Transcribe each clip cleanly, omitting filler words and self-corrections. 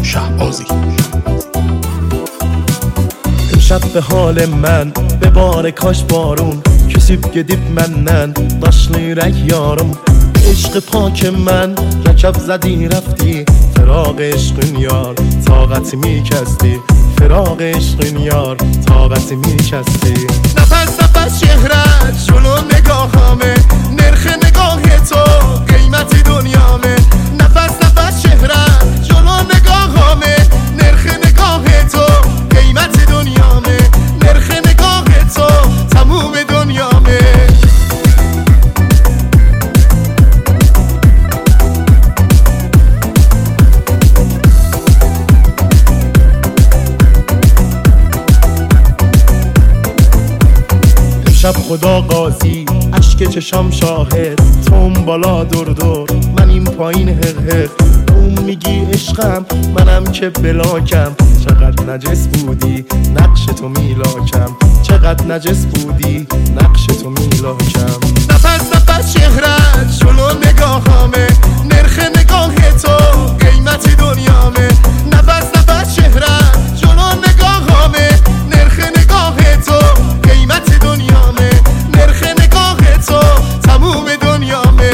شهبازی. امشب به حال من به بار کاش بارun Küsüp gedip menden daşlı yürek yarım عشق پاک من رکب زدی رفتی فراق عشقین یار طاقتimi کستی فراق عشقین یار طاقتimi کستی نفس نفس چهرت جلو نگاهامه نرخ نگاه تو قیمت دنیامه نفس نفس چهرت جلو نگاهامه نرخ نگاه تو قیمت دنیامه نرخ نگاه تو تموم دنیامه شب خدا قاضی اشک چشام شاهد تو اون بالا دور دور من این پایین حق حق اون میگی عشقم منم که بلاکم چقدر نجس بودی نقش تو میلاکم چقدر نجس بودی نقش تو میلاکم نفس نفس چهرت جلو نگاهامه نرخ نگاه تو قیمت دنیامه نفس نفس چهرت جلو نگاهامه نرخ نگاه تو قیمت دنیامه نرخ نگاه تو تموم دنیامه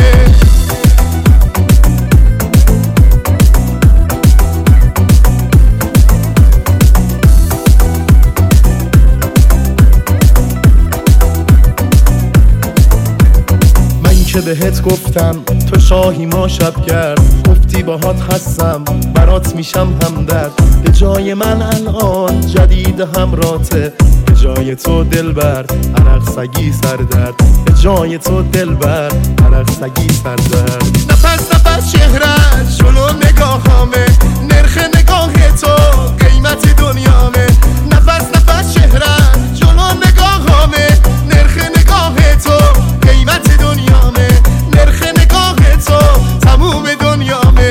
من که بهت گفتم تو شاهی ما شبگرد گفتی باهات هستم برات میشم همدرد به جای من الان جدید همراته به جای تو دلبر عرق سگی سردرد به جای تو دلبر عرق سگی سردرد نفس نفس چهرت جلو نگاهامه نرخ نگاه تو قیمت دنیامه نفس نفس چهرت جلو نگاهامه نرخ نگاه تو قیمت دنیامه نرخ نگاه تو تموم دنیامه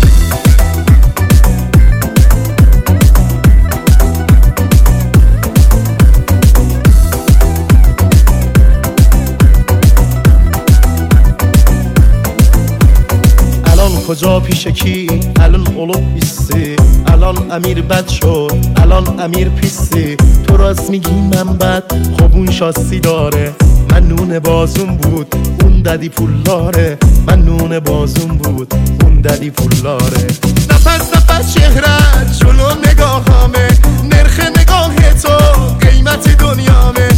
کجا پیش کی الان olub بیستی الان امیر بد شد الان امیر پیستی تو راست میگی من بد خب اون شاسی داره من نون بازون بود اون ددی پولداره من نون بازون بود اون ددی پولداره نفس نفس چهرت جلو نگاهامه نرخ نگاه تو قیمت دنیامه